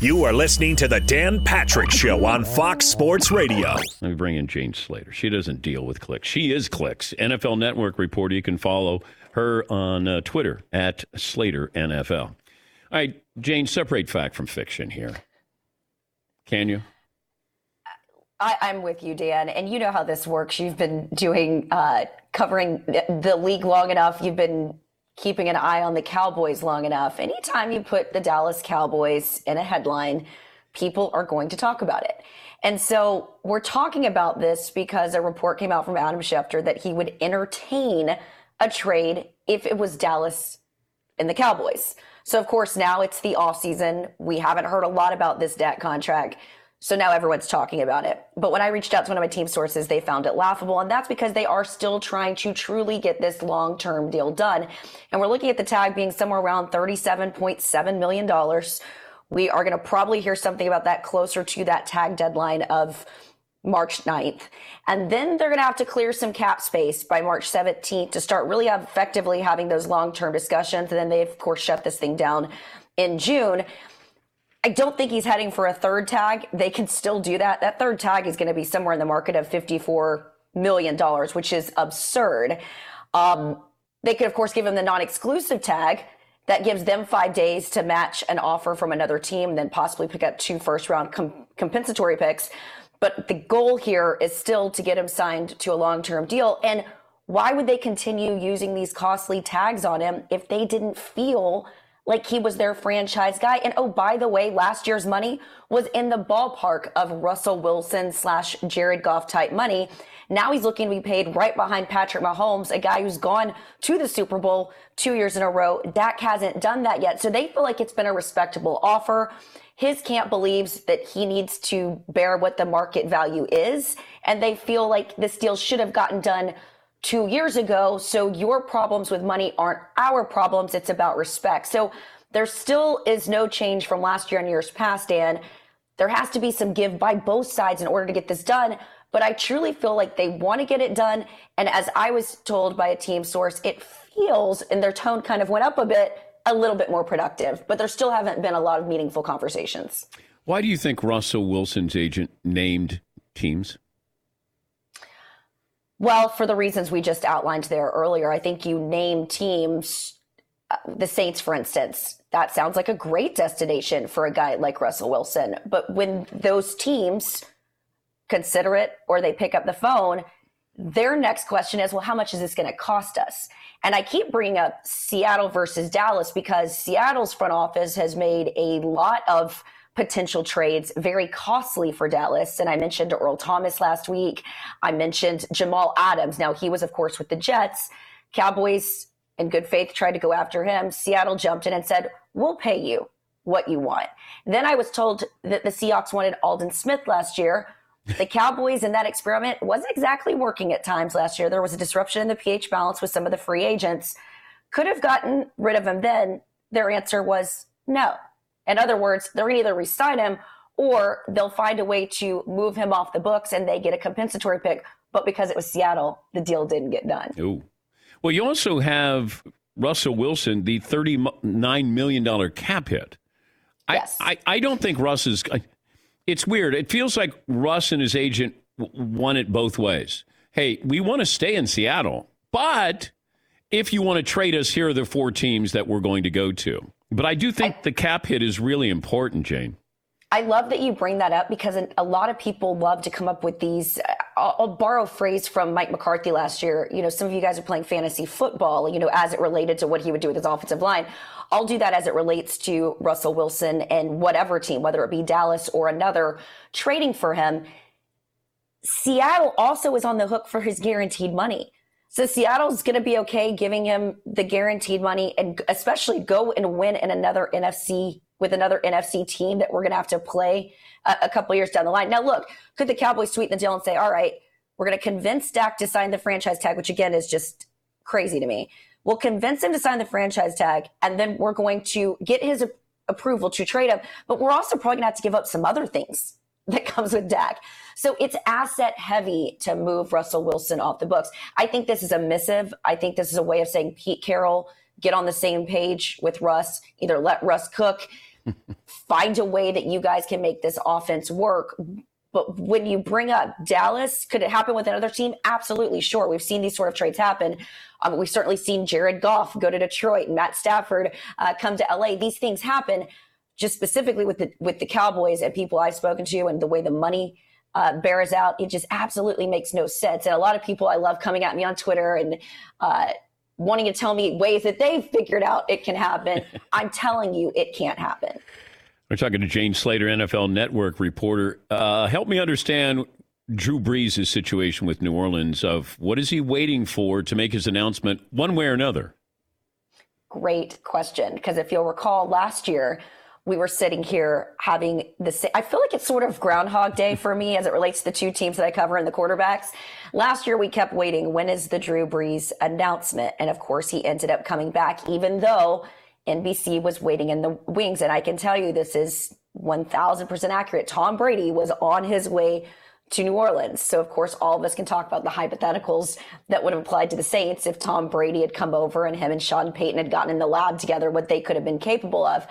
You are listening to the Dan Patrick Show on Fox Sports Radio. Let me bring in Jane Slater. She doesn't deal with clicks. She is clicks. NFL Network reporter. You can follow her on Twitter at Slater NFL. All right, Jane, separate fact from fiction here. Can you? I'm with you, Dan. And you know how this works. You've been doing, covering the league long enough. You've been keeping an eye on the Cowboys long enough. Anytime you put the Dallas Cowboys in a headline, people are going to talk about it. And so we're talking about this because a report came out from Adam Schefter that he would entertain a trade if it was Dallas and the Cowboys. So, of course, now it's the offseason. We haven't heard a lot about this Dak contract. So now everyone's talking about it. But when I reached out to one of my team sources, they found it laughable. And that's because they are still trying to truly get this long-term deal done. And we're looking at the tag being somewhere around $37.7 million. We are going to probably hear something about that closer to that tag deadline of March 9th. And then they're going to have to clear some cap space by March 17th to start really effectively having those long-term discussions. And then they, of course, shut this thing down in June. I don't think he's heading for a third tag. They can still do that. That third tag is going to be somewhere in the market of $54 million, which is absurd. They could, of course, give him the non-exclusive tag. That gives them 5 days to match an offer from another team and then possibly pick up 2 first-round compensatory picks. But the goal here is still to get him signed to a long-term deal. And why would they continue using these costly tags on him if they didn't feel like he was their franchise guy? And oh, by the way, last year's money was in the ballpark of Russell Wilson / Jared Goff type money. Now he's looking to be paid right behind Patrick Mahomes, a guy who's gone to the Super Bowl 2 years in a row. Dak hasn't done that yet. So they feel like it's been a respectable offer. His camp believes that he needs to bear what the market value is. And they feel like this deal should have gotten done 2 years ago. So your problems with money aren't our problems. It's about respect. So there still is no change from last year and years past, Dan. There has to be some give by both sides in order to get this done. But I truly feel like they want to get it done. And as I was told by a team source, it feels, and their tone kind of went up a little bit more productive. But there still haven't been a lot of meaningful conversations. Why do you think Russell Wilson's agent named teams? Well, for the reasons we just outlined there earlier, I think you name teams, the Saints, for instance. That sounds like a great destination for a guy like Russell Wilson. But when those teams consider it or they pick up the phone, their next question is, well, how much is this going to cost us? And I keep bringing up Seattle versus Dallas because Seattle's front office has made a lot of potential trades very costly for Dallas. And I mentioned Earl Thomas last week. I mentioned Jamal Adams. Now, he was, of course, with the Jets. Cowboys, in good faith, tried to go after him. Seattle jumped in and said, we'll pay you what you want. Then I was told that the Seahawks wanted Aldon Smith last year. The Cowboys in that experiment wasn't exactly working at times last year. There was a disruption in the pH balance with some of the free agents. Could have gotten rid of him then. Their answer was no. In other words, they're going to either re-sign him or they'll find a way to move him off the books and they get a compensatory pick. But because it was Seattle, the deal didn't get done. Ooh. Well, you also have Russell Wilson, the $39 million cap hit. Yes. I don't think Russ is... It's weird. It feels like Russ and his agent want it both ways. Hey, we want to stay in Seattle, but if you want to trade us, here are the 4 teams that we're going to go to. But I do think the cap hit is really important, Jane. I love that you bring that up because a lot of people love to come up with these. I'll borrow a phrase from Mike McCarthy last year. You know, some of you guys are playing fantasy football, you know, as it related to what he would do with his offensive line. I'll do that as it relates to Russell Wilson and whatever team, whether it be Dallas or another, trading for him. Seattle also is on the hook for his guaranteed money. So Seattle's going to be okay giving him the guaranteed money and especially go and win in another NFC with another NFC team that we're going to have to play a couple years down the line. Now, look, could the Cowboys sweeten the deal and say, all right, we're going to convince Dak to sign the franchise tag, which again is just crazy to me. We'll convince him to sign the franchise tag, and then we're going to get his approval to trade him. But we're also probably going to have to give up some other things that comes with Dak. So it's asset heavy to move Russell Wilson off the books. I think this is a missive. I think this is a way of saying, Pete Carroll, get on the same page with Russ. Either let Russ cook. find a way that you guys can make this offense work. But when you bring up Dallas, could it happen with another team? Absolutely, sure. We've seen these sort of trades happen. We've certainly seen Jared Goff go to Detroit and Matt Stafford come to LA. These things happen. Just specifically with the Cowboys and people I've spoken to and the way the money bears out, it just absolutely makes no sense. And a lot of people I love coming at me on Twitter and wanting to tell me ways that they've figured out it can happen. I'm telling you, it can't happen. We're talking to Jane Slater, NFL Network reporter. Help me understand Drew Brees' situation with New Orleans. Of what is he waiting for to make his announcement one way or another? Great question. Because if you'll recall, last year we were sitting here having the same. I feel like it's sort of Groundhog Day for me as it relates to the two teams that I cover and the quarterbacks. Last year we kept waiting. When is the Drew Brees announcement? And of course, he ended up coming back, even though NBC was waiting in the wings. And I can tell you this is 1,000% accurate. Tom Brady was on his way to New Orleans. So, of course, all of us can talk about the hypotheticals that would have applied to the Saints if Tom Brady had come over and him and Sean Payton had gotten in the lab together, what they could have been capable of.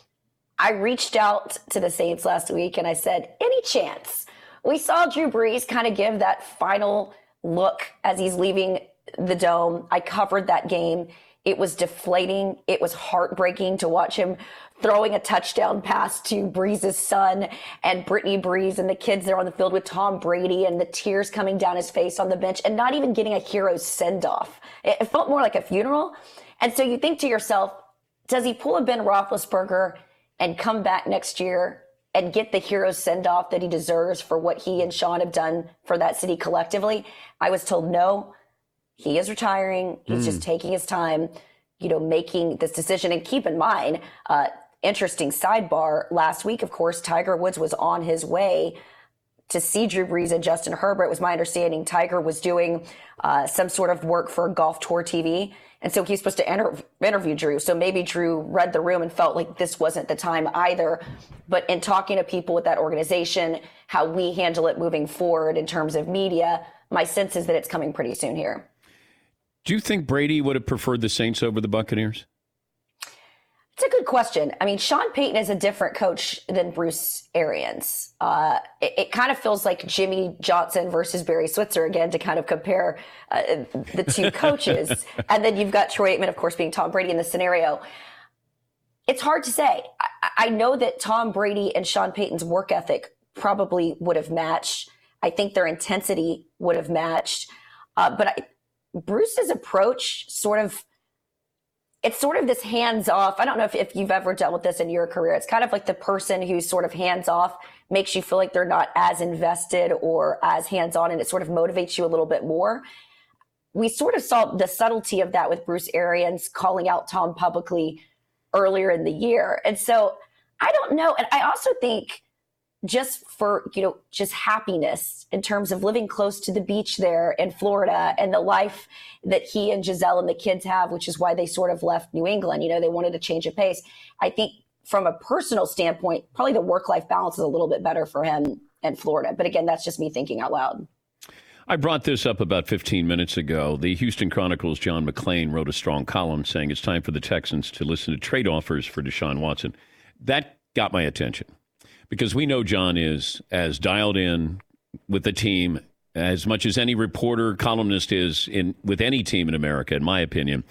I reached out to the Saints last week and I said, any chance? We saw Drew Brees kind of give that final look as he's leaving the Dome. I covered that game. It was deflating. It was heartbreaking to watch him throwing a touchdown pass to Brees' son and Brittany Brees and the kids there on the field with Tom Brady and the tears coming down his face on the bench and not even getting a hero send-off. It felt more like a funeral. And so you think to yourself, does he pull a Ben Roethlisberger and come back next year and get the hero send-off that he deserves for what he and Sean have done for that city collectively? I was told no. He is retiring. He's just taking his time, making this decision. And keep in mind, interesting sidebar, last week, of course, Tiger Woods was on his way to see Drew Brees and Justin Herbert. It was my understanding Tiger was doing some sort of work for Golf Tour TV. And so he's supposed to interview Drew. So maybe Drew read the room and felt like this wasn't the time either. But in talking to people with that organization, how we handle it moving forward in terms of media, my sense is that it's coming pretty soon here. Do you think Brady would have preferred the Saints over the Buccaneers? It's a good question. I mean, Sean Payton is a different coach than Bruce Arians. It kind of feels like Jimmy Johnson versus Barry Switzer again to kind of compare the two coaches. And then you've got Troy Aikman, of course, being Tom Brady in the scenario. It's hard to say. I know that Tom Brady and Sean Payton's work ethic probably would have matched. I think their intensity would have matched. Bruce's approach it's sort of this hands-off. I don't know if you've ever dealt with this in your career. It's kind of like the person who's sort of hands-off makes you feel like they're not as invested or as hands-on, and it sort of motivates you a little bit more. We sort of saw the subtlety of that with Bruce Arians calling out Tom publicly earlier in the year. And so I don't know. And I also think just for, just happiness in terms of living close to the beach there in Florida and the life that he and Giselle and the kids have, which is why they sort of left New England. They wanted to change of pace. I think from a personal standpoint, probably the work-life balance is a little bit better for him in Florida. But again, that's just me thinking out loud. I brought this up about 15 minutes ago. The Houston Chronicle's John McClain wrote a strong column saying it's time for the Texans to listen to trade offers for Deshaun Watson. That got my attention. Because we know John is as dialed in with the team as much as any reporter, columnist is with any team in America, in my opinion.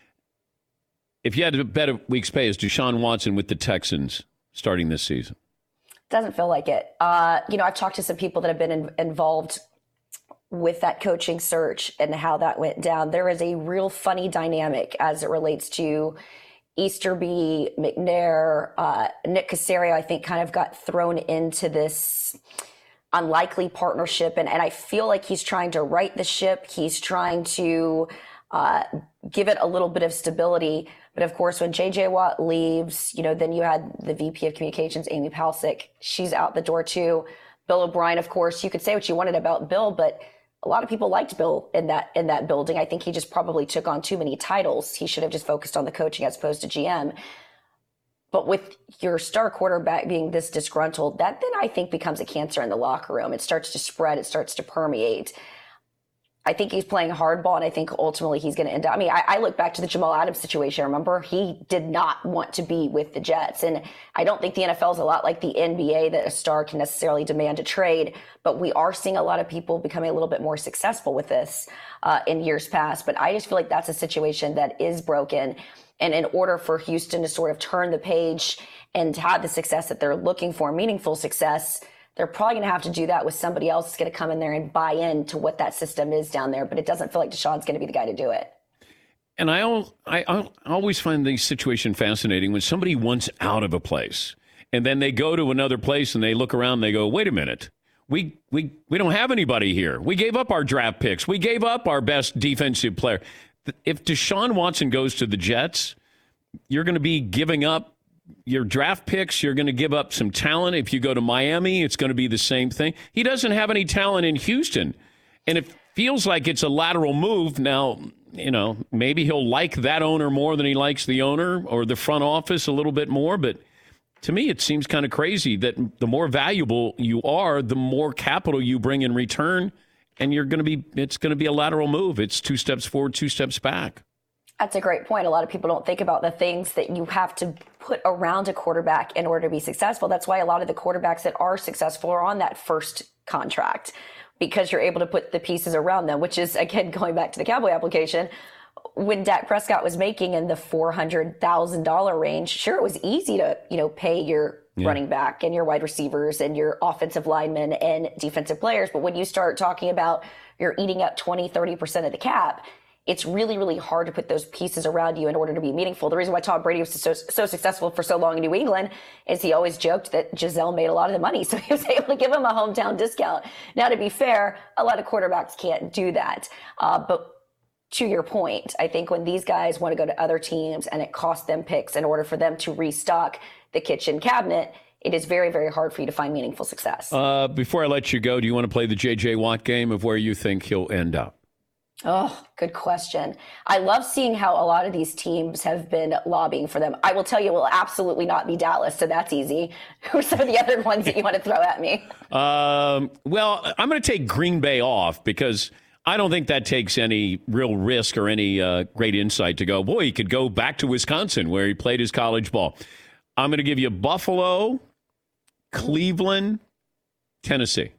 If you had to bet a week's pay, is Deshaun Watson with the Texans starting this season? Doesn't feel like it. I've talked to some people that have been involved with that coaching search and how that went down. There is a real funny dynamic as it relates to Easterby, McNair, Nick Caserio, I think kind of got thrown into this unlikely partnership. And I feel like he's trying to right the ship. He's trying to give it a little bit of stability. But of course, when J.J. Watt leaves, then you had the VP of Communications, Amy Palcic. She's out the door too. Bill O'Brien, of course, you could say what you wanted about Bill, but a lot of people liked Bill in that building. I think he just probably took on too many titles. He should have just focused on the coaching as opposed to GM. But with your star quarterback being this disgruntled, that then I think becomes a cancer in the locker room. It starts to spread. It starts to permeate. I think he's playing hardball, and I think ultimately he's going to end up. I mean, I look back to the Jamal Adams situation. Remember, he did not want to be with the Jets, and I don't think the NFL is a lot like the NBA that a star can necessarily demand a trade. But we are seeing a lot of people becoming a little bit more successful with this in years past. But I just feel like that's a situation that is broken, and in order for Houston to sort of turn the page and have the success that they're looking for, meaningful success, they're probably going to have to do that with somebody else that's going to come in there and buy into what that system is down there. But it doesn't feel like Deshaun's going to be the guy to do it. And I always find the situation fascinating when somebody wants out of a place and then they go to another place and they look around and they go, wait a minute, we don't have anybody here. We gave up our draft picks. We gave up our best defensive player. If Deshaun Watson goes to the Jets, you're going to be giving up your draft picks. You're going to give up some talent. If you go to Miami, it's going to be the same thing. He doesn't have any talent in Houston, and it feels like it's a lateral move. Now, maybe he'll like that owner more than he likes the owner or the front office a little bit more, but to me, it seems kind of crazy that the more valuable you are, the more capital you bring in return, and it's going to be a lateral move. It's 2 steps forward, 2 steps back. That's a great point. A lot of people don't think about the things that you have to put around a quarterback in order to be successful. That's why a lot of the quarterbacks that are successful are on that first contract, because you're able to put the pieces around them, which is, again, going back to the Cowboy application. When Dak Prescott was making in the $400,000 range, sure, it was easy to, pay your running back and your wide receivers and your offensive linemen and defensive players. But when you start talking about you're eating up 20, 30% of the cap, it's really, really hard to put those pieces around you in order to be meaningful. The reason why Tom Brady was so successful for so long in New England is he always joked that Giselle made a lot of the money, so he was able to give him a hometown discount. Now, to be fair, a lot of quarterbacks can't do that. But to your point, I think when these guys want to go to other teams and it costs them picks in order for them to restock the kitchen cabinet, it is very, very hard for you to find meaningful success. Before I let you go, do you want to play the J.J. Watt game of where you think he'll end up? Oh, good question. I love seeing how a lot of these teams have been lobbying for them. I will tell you, it will absolutely not be Dallas, so that's easy. Who are some of the other ones that you want to throw at me? Well, I'm going to take Green Bay off because I don't think that takes any real risk or any great insight to go, boy, he could go back to Wisconsin where he played his college ball. I'm going to give you Buffalo, Cleveland, Tennessee.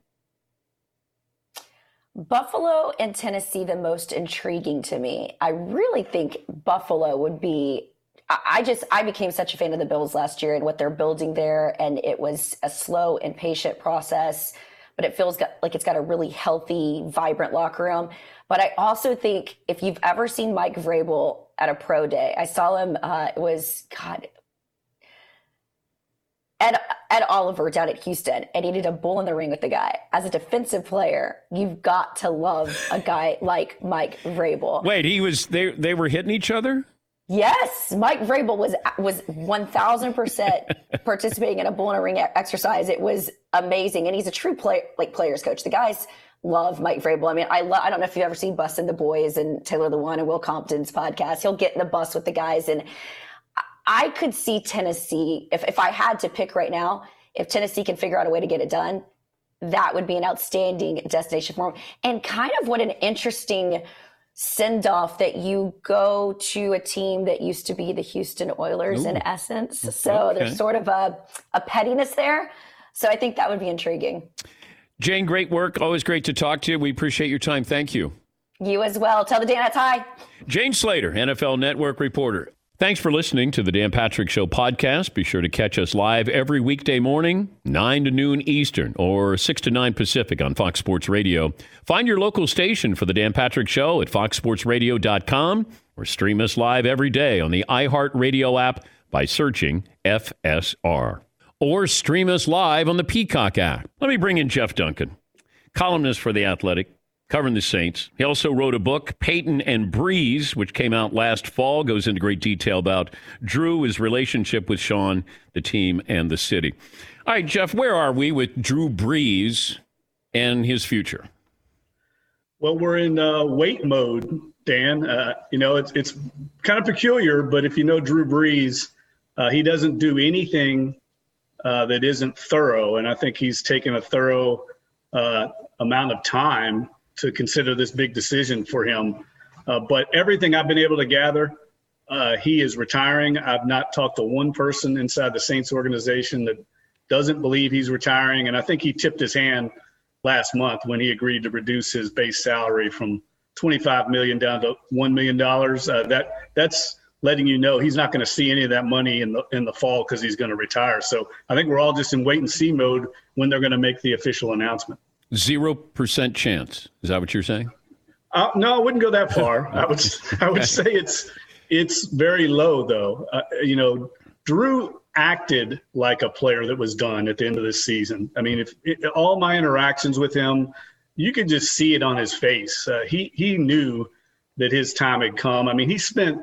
Buffalo and Tennessee, the most intriguing to me. I really think Buffalo would be. I became such a fan of the Bills last year and what they're building there, and it was a slow and patient process, but it feels like it's got a really healthy, vibrant locker room. But I also think if you've ever seen Mike Vrabel at a pro day, I saw him. It was Ed Oliver down at Houston, and he did a bull in the ring with the guy. As a defensive player, you've got to love a guy like Mike Vrabel. Wait, they were hitting each other? Yes, Mike Vrabel was 1,000% participating in a bull in a ring exercise. It was amazing, and he's a true players coach. The guys love Mike Vrabel. I mean, I don't know if you've ever seen Bussin' the Boys and Taylor Lewan and Will Compton's podcast. He'll get in the bus with the guys, and I could see Tennessee, if I had to pick right now, if Tennessee can figure out a way to get it done, that would be an outstanding destination for them. And kind of what an interesting send-off that you go to a team that used to be the Houston Oilers in essence. So there's sort of a pettiness there. So I think that would be intriguing. Jane, great work. Always great to talk to you. We appreciate your time. Thank you. You as well. Tell the Danettes hi. Jane Slater, NFL Network reporter. Thanks for listening to the Dan Patrick Show podcast. Be sure to catch us live every weekday morning, 9 to noon Eastern or 6 to 9 Pacific on Fox Sports Radio. Find your local station for the Dan Patrick Show at foxsportsradio.com or stream us live every day on the iHeartRadio app by searching FSR. Or stream us live on the Peacock app. Let me bring in Jeff Duncan, columnist for The Athletic, covering the Saints. He also wrote a book, Peyton and Breeze, which came out last fall, goes into great detail about Drew, his relationship with Sean, the team, and the city. All right, Jeff, where are we with Drew Brees and his future? Well, we're in wait mode, Dan. It's kind of peculiar, but if you know Drew Brees, he doesn't do anything that isn't thorough, and I think he's taken a thorough amount of time to consider this big decision for him. But everything I've been able to gather, he is retiring. I've not talked to one person inside the Saints organization that doesn't believe he's retiring. And I think he tipped his hand last month when he agreed to reduce his base salary from $25 million down to $1 million. That's letting you know he's not going to see any of that money in the fall because he's going to retire. So I think we're all just in wait and see mode when they're going to make the official announcement. 0% chance. Is that what you're saying? No, I wouldn't go that far. I would say it's very low, though. Drew acted like a player that was done at the end of this season. I mean, all my interactions with him, you could just see it on his face. He knew that his time had come. I mean, he spent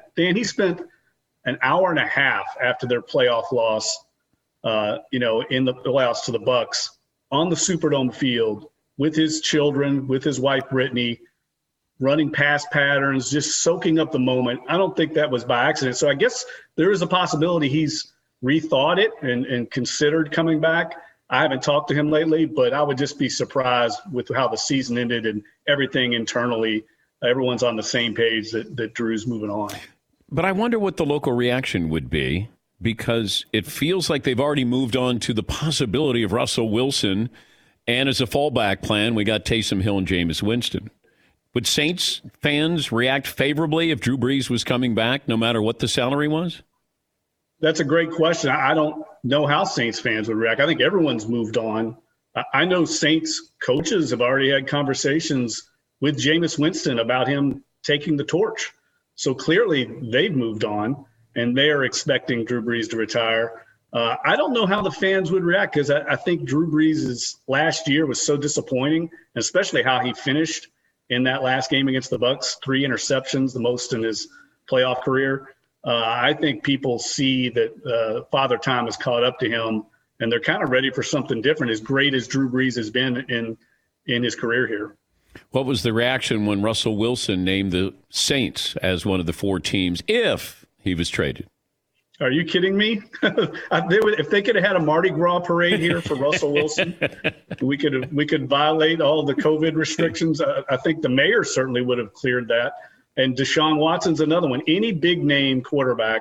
an hour and a half after their playoff loss, in the playoffs to the Bucs on the Superdome field with his children, with his wife, Brittany, running pass patterns, just soaking up the moment. I don't think that was by accident. So I guess there is a possibility he's rethought it and considered coming back. I haven't talked to him lately, but I would just be surprised with how the season ended and everything internally. Everyone's on the same page that Drew's moving on. But I wonder what the local reaction would be, because it feels like they've already moved on to the possibility of Russell Wilson. And as a fallback plan, we got Taysom Hill and Jameis Winston. Would Saints fans react favorably if Drew Brees was coming back, no matter what the salary was? That's a great question. I don't know how Saints fans would react. I think everyone's moved on. I know Saints coaches have already had conversations with Jameis Winston about him taking the torch. So clearly they've moved on, and they are expecting Drew Brees to retire. I don't know how the fans would react, because I think Drew Brees' last year was so disappointing, especially how he finished in that last game against the Bucs, 3 interceptions, the most in his playoff career. I think people see that Father Time has caught up to him, and they're kind of ready for something different, as great as Drew Brees has been in his career here. What was the reaction when Russell Wilson named the Saints as one of the 4 teams if he was traded? Are you kidding me? If they could have had a Mardi Gras parade here for Russell Wilson, we could violate all the COVID restrictions. I think the mayor certainly would have cleared that. And Deshaun Watson's another one. Any big name quarterback,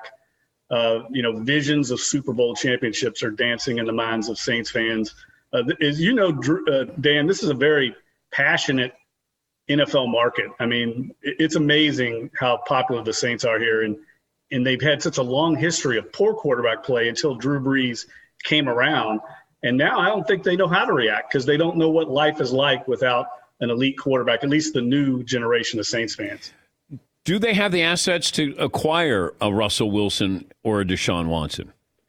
visions of Super Bowl championships are dancing in the minds of Saints fans. As you know, Dan, this is a very passionate NFL market. I mean, it's amazing how popular the Saints are here, and they've had such a long history of poor quarterback play until Drew Brees came around. And now I don't think they know how to react, because they don't know what life is like without an elite quarterback, at least the new generation of Saints fans. Do they have the assets to acquire a Russell Wilson or a Deshaun Watson?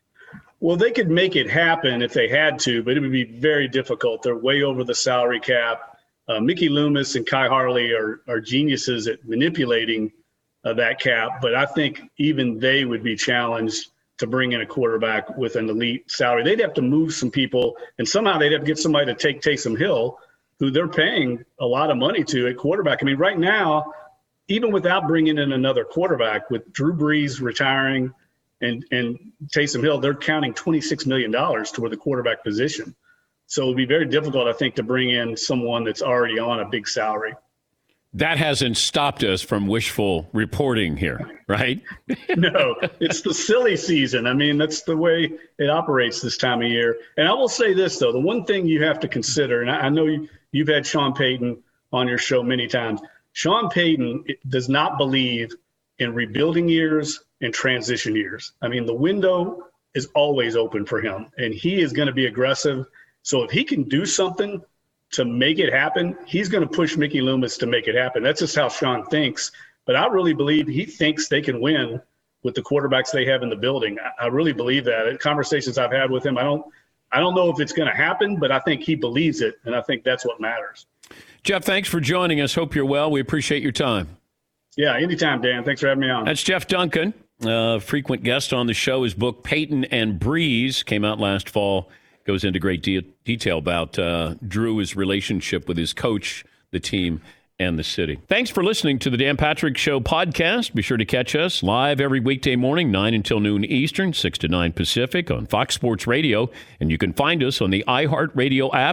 Well, they could make it happen if they had to, but it would be very difficult. They're way over the salary cap. Mickey Loomis and Kai Harley are geniuses at manipulating that cap, but I think even they would be challenged to bring in a quarterback with an elite salary. They'd have to move some people, and somehow they'd have to get somebody to take Taysom Hill, who they're paying a lot of money to at quarterback. I mean, right now, even without bringing in another quarterback, with Drew Brees retiring and Taysom Hill, they're counting $26 million toward the quarterback position. So it would be very difficult, I think, to bring in someone that's already on a big salary. That hasn't stopped us from wishful reporting here, right? No, it's the silly season. I mean, that's the way it operates this time of year. And I will say this, though, the one thing you have to consider, and I know you've had Sean Payton on your show many times. Sean Payton does not believe in rebuilding years and transition years. I mean, the window is always open for him, and he is going to be aggressive. So if he can do something to make it happen, he's going to push Mickey Loomis to make it happen. That's just how Sean thinks. But I really believe he thinks they can win with the quarterbacks they have in the building. I really believe that. In conversations I've had with him, I don't know if it's going to happen, but I think he believes it, and I think that's what matters. Jeff, thanks for joining us. Hope you're well. We appreciate your time. Yeah, anytime, Dan. Thanks for having me on. That's Jeff Duncan, frequent guest on the show. His book, Peyton and Brees, came out last fall. Goes into great detail about Drew's relationship with his coach, the team, and the city. Thanks for listening to the Dan Patrick Show podcast. Be sure to catch us live every weekday morning, 9 until noon Eastern, 6 to 9 Pacific on Fox Sports Radio. And you can find us on the iHeartRadio app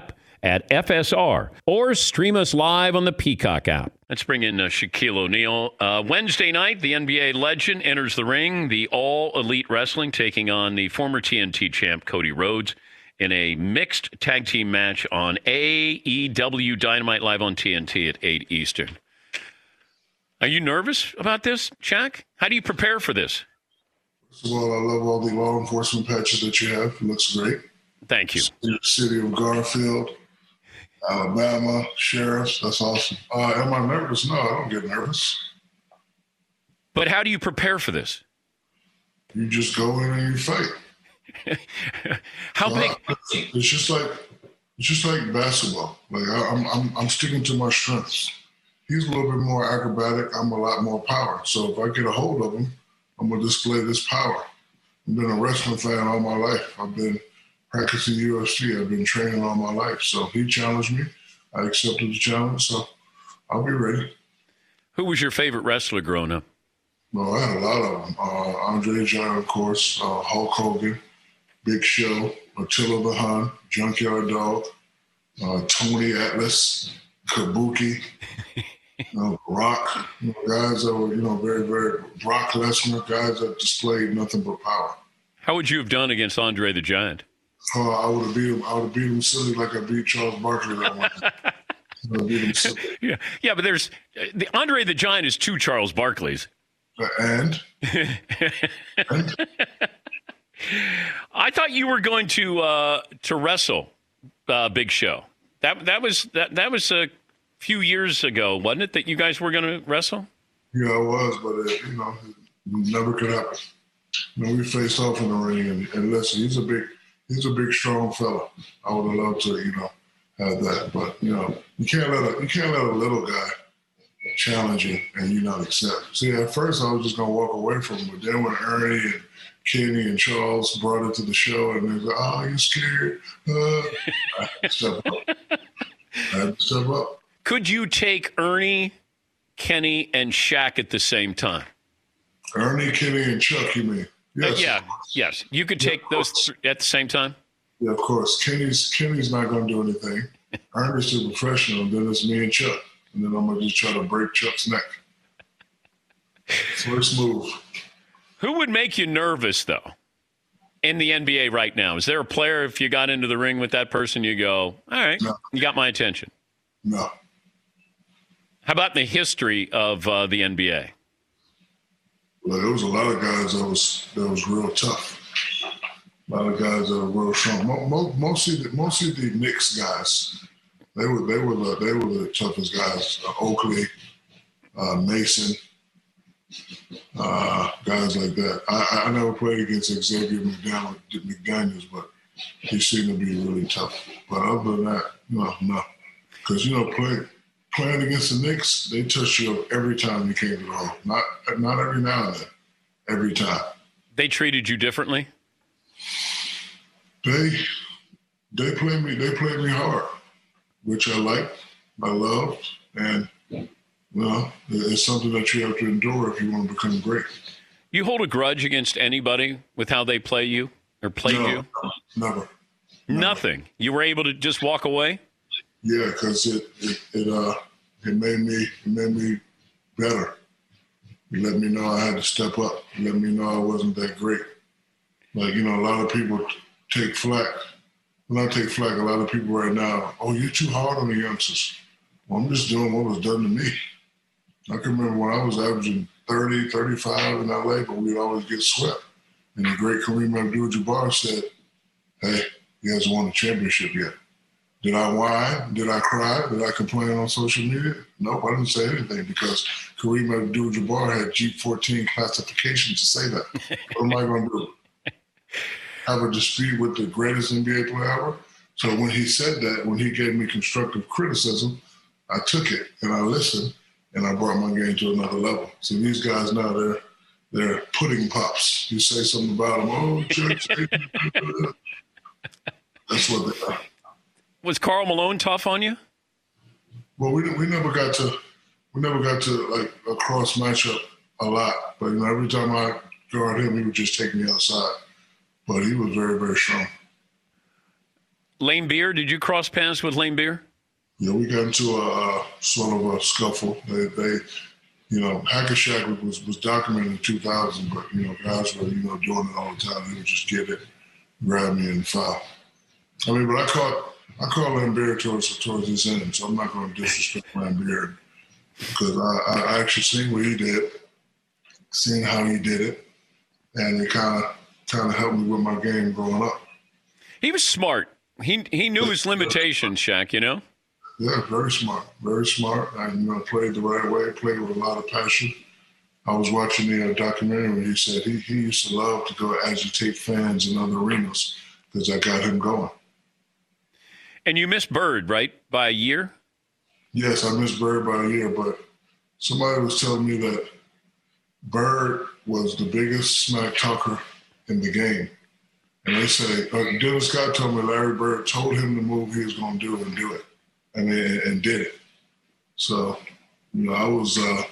at FSR or stream us live on the Peacock app. Let's bring in Shaquille O'Neal. Wednesday night, the NBA legend enters the ring, the All Elite Wrestling, taking on the former TNT champ Cody Rhodes in a mixed tag team match on AEW Dynamite live on TNT at 8 Eastern. Are you nervous about this, Shaq? How do you prepare for this? First of all, I love all the law enforcement patches that you have. It looks great. Thank you. City of Garfield, Alabama, sheriffs. That's awesome. Am I nervous? No, I don't get nervous. But how do you prepare for this? You just go in and you fight. How big? It's just like basketball. Like I'm sticking to my strengths. He's a little bit more acrobatic. I'm a lot more power. So if I get a hold of him, I'm gonna display this power. I've been a wrestling fan all my life. I've been practicing UFC. I've been training all my life. So he challenged me. I accepted the challenge. So I'll be ready. Who was your favorite wrestler growing up? Well, I had a lot of them. Andre the Giant, of course. Hulk Hogan, Big Show, Attila the Hun, Junkyard Dog, Tony Atlas, Kabuki. Rock, guys that were, very, very Brock Lesnar, guys that displayed nothing but power. How would you have done against Andre the Giant? I would have beat him. I would have beat him silly like I beat Charles Barkley that one. I beat him silly. Yeah, but there's the Andre the Giant is two Charles Barkleys. And I thought you were going to wrestle Big Show. That was a few years ago, wasn't it, that you guys were going to wrestle? Yeah, I was, but it never could happen. We faced off in the ring, and listen, he's a big, strong fella. I would have loved to, have that, but you can't let a little guy challenge you and you not accept. See, at first I was just gonna walk away from him, but then when Ernie and Kenny and Charles brought it to the show, and they was like, "Oh, you scared?" I had to step up. Could you take Ernie, Kenny, and Shaq at the same time? Ernie, Kenny, and Chuck, you mean? Yes. Yes. You could take those at the same time? Yeah, of course. Kenny's not going to do anything. Ernie's too professional, then it's me and Chuck. And then I'm going to just try to break Chuck's neck. First move. Who would make you nervous, though, in the NBA right now? Is there a player, if you got into the ring with that person, you go, all right, no. You got my attention? No. How about the history of the NBA? Well, there was a lot of guys that was real tough. A lot of guys that were real strong. Mostly the Knicks guys. They were the toughest guys. Oakley, Mason, guys like that. I never played against Xavier McDaniels, but he seemed to be really tough. But other than that, no. Because playing against the Knicks, they touched you every time you came to the home. Not every now and then, every time. They treated you differently? They played me hard, which I liked, I loved, and it's something that you have to endure if you want to become great. You hold a grudge against anybody with how they play you or played you? Never. Nothing. You were able to just walk away? Yeah, because it made me better. It let me know I had to step up. It let me know I wasn't that great. Like, a lot of people take flack. When I take flack, a lot of people right now, "Oh, you're too hard on the youngsters." Well, I'm just doing what was done to me. I can remember when I was averaging 30, 35 in LA, but we'd always get swept. And the great Kareem Abdul-Jabbar said, "Hey, he hasn't won a championship yet." Did I whine? Did I cry? Did I complain on social media? Nope, I didn't say anything because Kareem Abdul-Jabbar had G14 classification to say that. What am I going to do? Have a dispute with the greatest NBA player ever? So when he said that, when he gave me constructive criticism, I took it and I listened and I brought my game to another level. So these guys now, they're pudding pops. You say something about them, "Oh, church." That's what they are. Was Karl Malone tough on you? Well, we never got to like a cross matchup a lot. But every time I guard him, he would just take me outside. But he was very, very strong. Lane Beer, did you cross paths with Lane Beer? Yeah, we got into a sort of a scuffle. They Hack-a-Shaq was documented in 2000, but, guys were, doing it all the time. They would just get it, grab me, and foul. I mean, but I caught Lane Beer towards his end, so I'm not going to disrespect Lane Beer because I actually seen what he did, seen how he did it, and it kind of helped me with my game growing up. He was smart. He knew his limitations, Shaq, Yeah, very smart. I played the right way, played with a lot of passion. I was watching the documentary when he said he used to love to go agitate fans in other arenas because I got him going. And you missed Bird, right, by a year? Yes, I missed Bird by a year, but somebody was telling me that Bird was the biggest smack talker in the game. And they say, Dennis Scott told me Larry Bird told him the move he was going to do and do it. And did it. So, I wasn't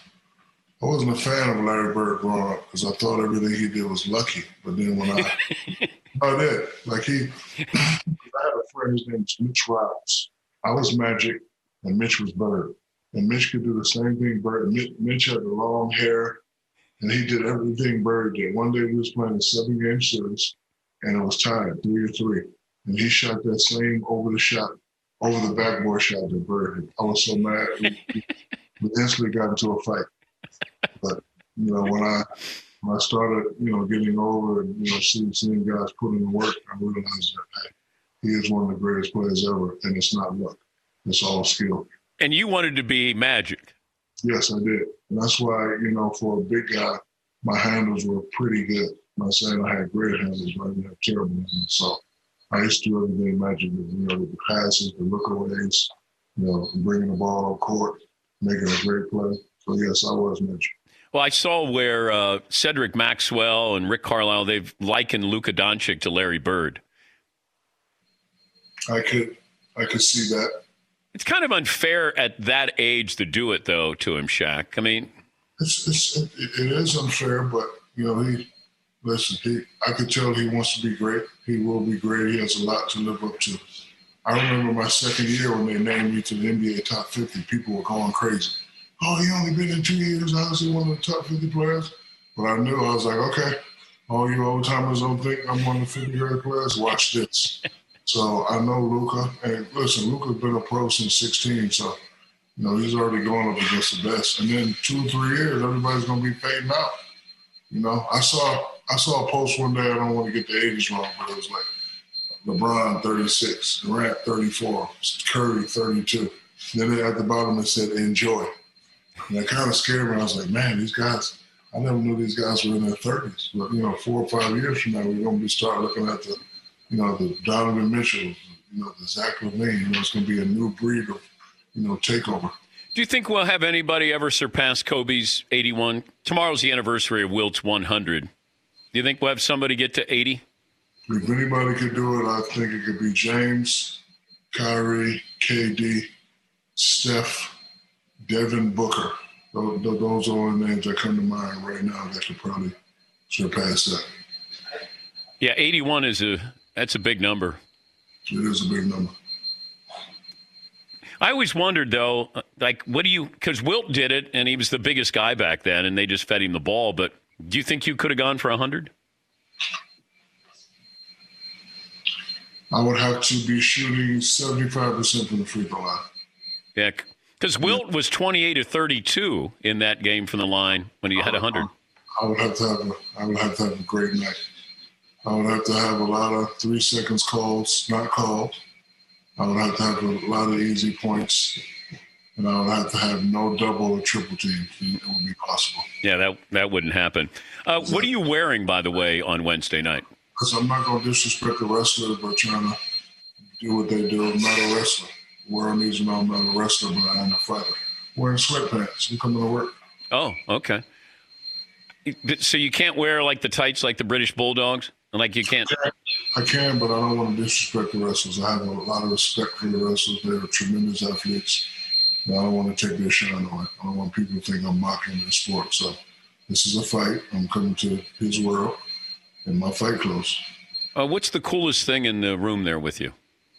a fan of Larry Bird growing up because I thought everything he did was lucky. But then when I did, I had a friend, his name was Mitch Roberts. I was Magic and Mitch was Bird. And Mitch could do the same thing Bird. Mitch had the long hair and he did everything Bird did. One day we was playing a 7-game series and it was tied 3-3. And he shot that same over the backboard shot that Bird hit. I was so mad. We instantly got into a fight. But, when I started, getting over and, seeing guys put in the work, I realized that, hey, he is one of the greatest players ever, and it's not luck. It's all skill. And you wanted to be Magic. Yes, I did. And that's why, for a big guy, my handles were pretty good. I'm not saying I had great handles, but I didn't have terrible handles. So I used to do everything Magic did, with the passes, the lookaways, bringing the ball on court, making a great play. So, yes, I was Magic. Well, I saw where Cedric Maxwell and Rick Carlisle, they've likened Luka Doncic to Larry Bird. I could see that. It's kind of unfair at that age to do it, though, to him, Shaq. I mean, it is unfair, but I could tell he wants to be great. He will be great. He has a lot to live up to. I remember my second year when they named me to the NBA top 50. People were going crazy. Oh, he only been in 2 years. How is he one of the top 50 players? But I knew. I was like, okay, all you old timers don't think I'm one of the 50 great players. Watch this. So I know Luka. And listen, Luka's been a pro since 16. So, he's already going up against the best. And then 2 or 3 years, everybody's going to be fading out. I saw a post one day. I don't want to get the ages wrong, but it was like LeBron 36, Durant 34, Curry 32. Then at the bottom it said enjoy. And that kind of scared me. I was like, man, these guys, I never knew these guys were in their 30s. But, 4 or 5 years from now, we're going to be start looking at the Donovan Mitchell, the Zach LaVine. It's going to be a new breed of, takeover. Do you think we'll have anybody ever surpass Kobe's 81? Tomorrow's the anniversary of Wilt's 100. Do you think we'll have somebody get to 80? If anybody could do it, I think it could be James, Kyrie, KD, Steph, Devin Booker. Those are the names that come to mind right now that could probably surpass that. Yeah, 81 that's a big number. It is a big number. I always wondered, though, because Wilt did it, and he was the biggest guy back then, and they just fed him the ball. But do you think you could have gone for 100? I would have to be shooting 75% from the free throw line. Yeah, because Wilt was 28 or 32 in that game from the line when he had 100. I would have to have a great night. I would have to have a lot of 3 seconds calls, not called. I would have to have a lot of easy points, and I would have to have no double or triple teams. It would be possible. Yeah, that wouldn't happen. What are you wearing, by the way, on Wednesday night? Because I'm not going to disrespect the wrestlers by trying to do what they do. I'm not a wrestler. World needs to know I'm not a wrestler, but I am a fighter. Wearing sweatpants. I'm coming to work. Oh, okay. So you can't wear like the tights like the British Bulldogs? Like you can't? I can, but I don't want to disrespect the wrestlers. I have a lot of respect for the wrestlers. They're tremendous athletes. I don't want to take their shine away. I don't want people to think I'm mocking their sport. So this is a fight. I'm coming to his world in my fight clothes. What's the coolest thing in the room there with you?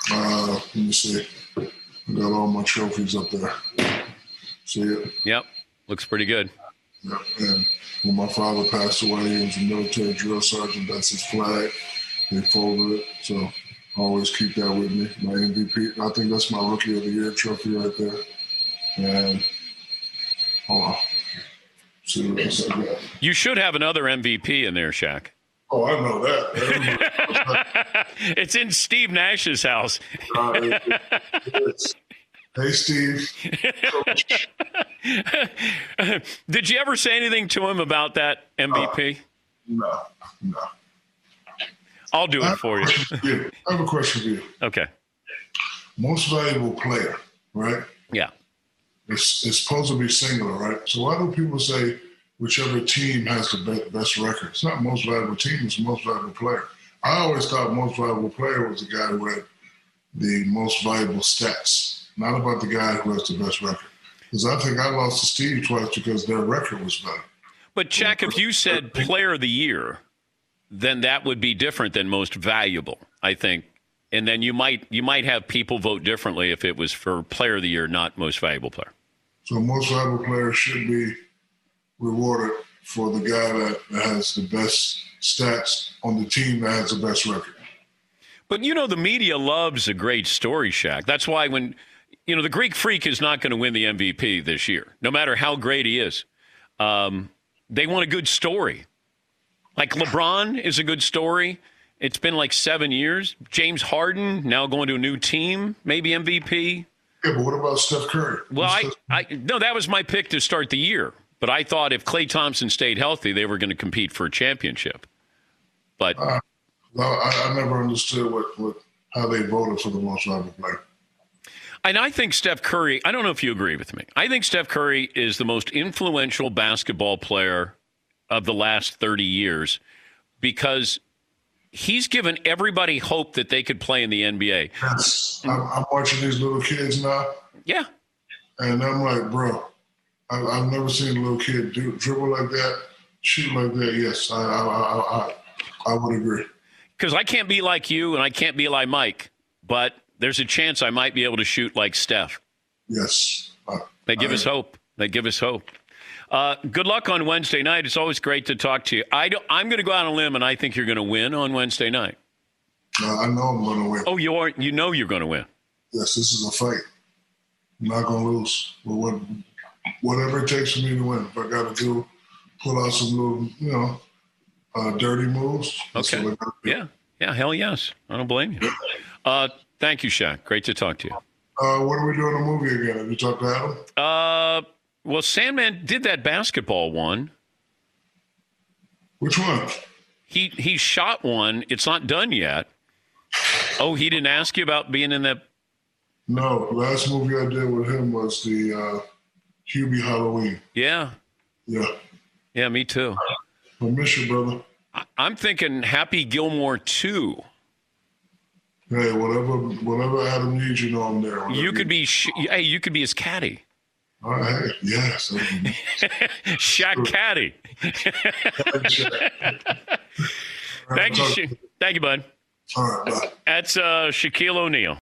Let me see. I got all my trophies up there. See it? Yep. Looks pretty good. Yeah. And when my father passed away, he was a military drill sergeant. That's his flag. They folded it. So I always keep that with me. My MVP. I think that's my Rookie of the Year trophy right there. And hold on. See what else I got. You should have another MVP in there, Shaq. Oh, I know that. It's in Steve Nash's house. Hey, Steve. Coach. Did you ever say anything to him about that MVP? No. I'll do it for you. I have a question for you. Okay. Most valuable player, right? Yeah. It's supposed to be singular, right? So why do people say whichever team has the best record? It's not most valuable team, it's most valuable player. I always thought most valuable player was the guy who had the most valuable stats, not about the guy who has the best record. Because I think I lost to Steve twice because their record was better. But, Shaq, if you said player of the year, then that would be different than most valuable, I think. And then you might have people vote differently if it was for player of the year, not most valuable player. So most valuable player should be rewarded for the guy that has the best stats on the team that has the best record. But, the media loves a great story, Shaq. That's why when, the Greek Freak is not going to win the MVP this year, no matter how great he is. They want a good story. Like LeBron is a good story. It's been like 7 years. James Harden now going to a new team, maybe MVP. Yeah, but what about Steph Curry? Well, no, that was my pick to start the year. But I thought if Klay Thompson stayed healthy, they were going to compete for a championship. But I never understood how they voted for the most valuable player. And I think Steph Curry, I don't know if you agree with me. I think Steph Curry is the most influential basketball player of the last 30 years because he's given everybody hope that they could play in the NBA. Yes. I'm watching these little kids now. Yeah. And I'm like, bro, I've never seen a little kid dribble like that, shoot like that. Yes, I would agree. Because I can't be like you and I can't be like Mike, but there's a chance I might be able to shoot like Steph. Yes. They give us hope. Good luck on Wednesday night. It's always great to talk to you. I'm going to go out on a limb, and I think you're going to win on Wednesday night. I know I'm going to win. Oh, you are? You know you're going to win. Yes, this is a fight. I'm not going to lose. But whatever it takes for me to win. If I got to pull out some little, dirty moves. Okay. Yeah, hell yes. I don't blame you. Thank you, Shaq. Great to talk to you. When are we doing a movie again? Have you talked to Adam? Well, Sandman did that basketball one. Which one? He shot one. It's not done yet. Oh, he didn't ask you about being in that? No. Last movie I did with him was the Hubie Halloween. Yeah. Yeah. Yeah, me too. I miss you, brother. I'm thinking Happy Gilmore 2. Hey, whatever Adam needs, I'm there. You could be you could be his caddy. All right. Yes. Shaq caddy. Thank you, bud. All right, bye. That's Shaquille O'Neal.